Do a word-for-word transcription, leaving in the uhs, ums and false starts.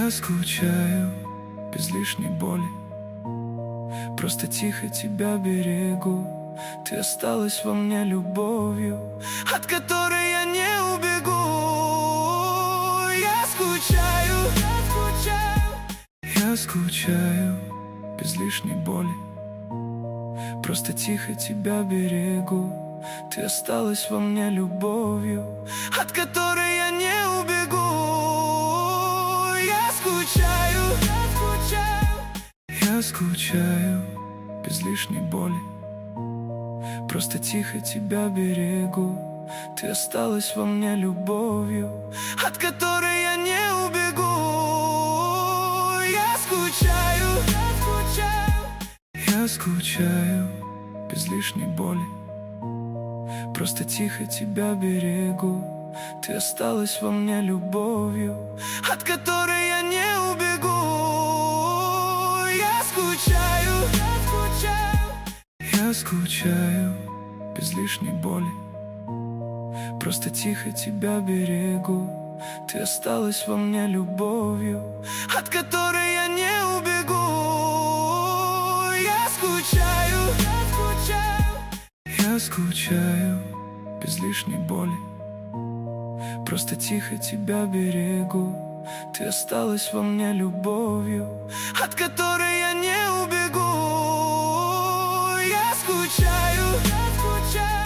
Я скучаю без лишней боли, просто тихо тебя берегу. Ты осталась во мне любовью, от которой я не убегу. Я скучаю, я скучаю, я скучаю без лишней боли, просто тихо тебя берегу. Ты осталась во мне любовью, от которой я не убегу. Я скучаю, я скучаю, я скучаю без лишней боли, просто тихо тебя берегу. Ты осталась во мне любовью, от которой я не убегу. Я скучаю, я скучаю, я скучаю без лишней боли, просто тихо тебя берегу. Ты осталась во мне любовью, от которой я не убегу. Я скучаю, я скучаю, я скучаю без лишней боли, просто тихо тебя берегу. Ты осталась во мне любовью, от которой я не убегу. Я скучаю, я скучаю, я скучаю без лишней боли, просто тихо тебя берегу. Ты осталась во мне любовью, от которой я не убегу. Я скучаю, я скучаю.